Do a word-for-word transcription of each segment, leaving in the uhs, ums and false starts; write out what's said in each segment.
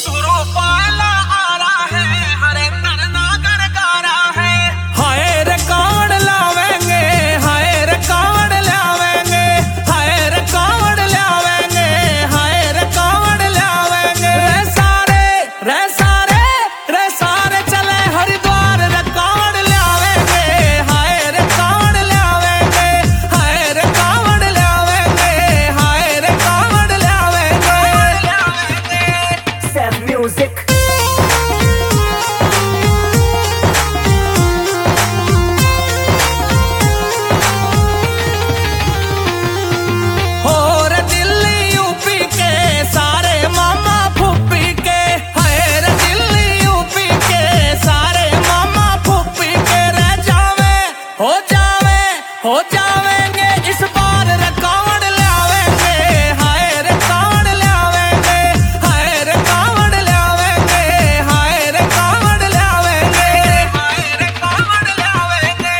हो जावेंगे इस बार रकावड़ लावेंगे, हाय रकावड़ लावेंगे, हाय रकावड़ लावेंगे, हाय रकावड़ लावेंगे, हाय रकावड़ लावेंगे।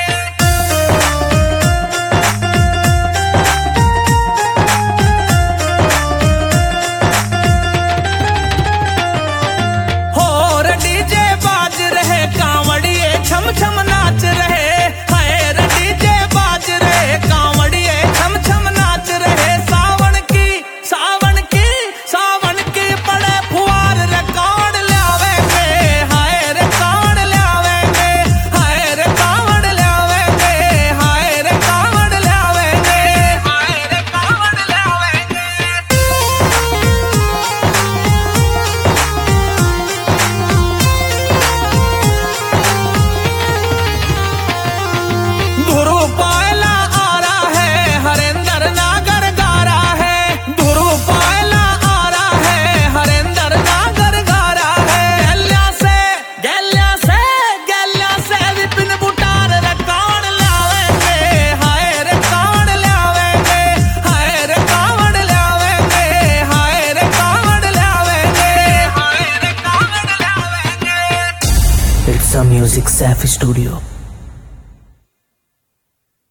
हो रे डीजे बाज रहे, कांवड़िए छम छम नाच रहे, It's a Music Safi Studio.